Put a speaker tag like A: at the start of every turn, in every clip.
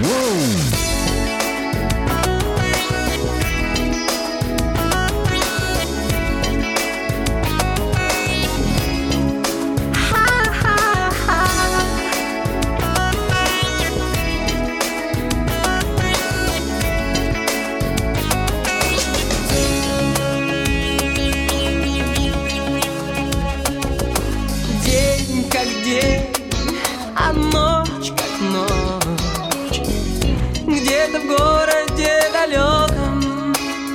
A: День как день, а ночь как ночь. Где-то в городе далеком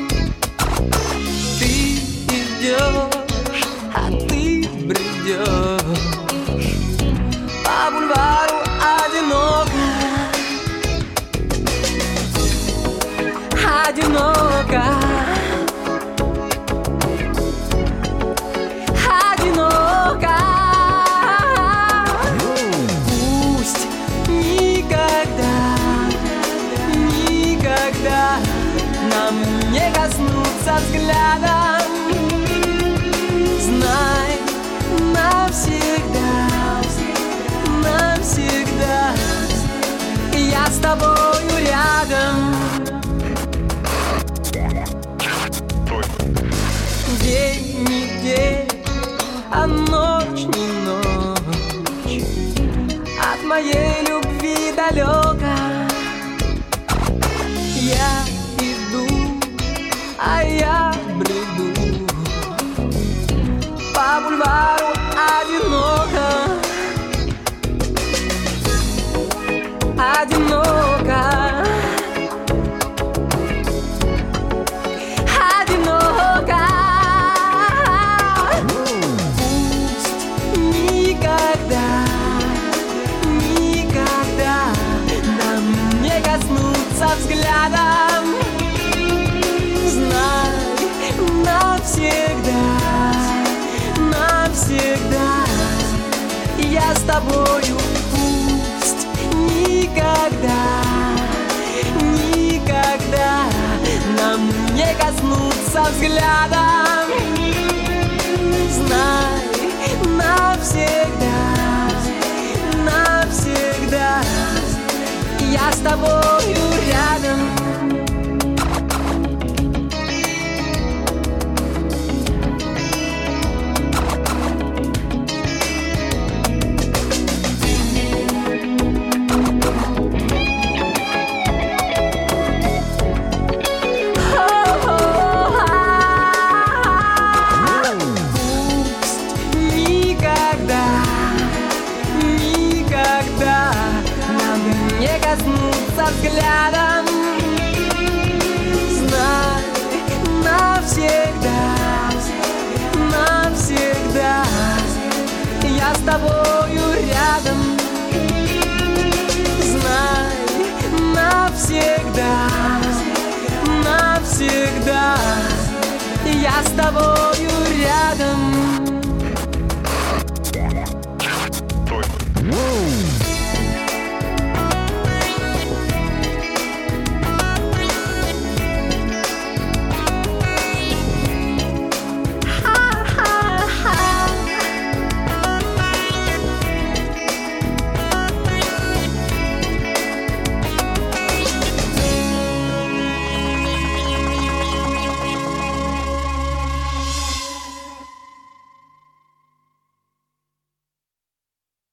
A: ты идешь, а ты бредешь по бульвару одиноко, одиноко. Нам не коснуться взглядом. Знай, навсегда, навсегда я с тобою рядом. День не день, а ночь не ночь. От моей любви далеко я иду, а я бреду по бульвару одиноко, одиноко, одиноко. Пусть никогда, никогда нам не коснуться взглядом. Знай, навсегда, навсегда я с тобою. Пусть никогда, никогда нам не коснуться взглядом. Знай, навсегда, навсегда я с тобою рядом. Не коснуться взглядом. Знай, навсегда, навсегда я с тобою рядом. Знай, навсегда, навсегда я с тобою рядом.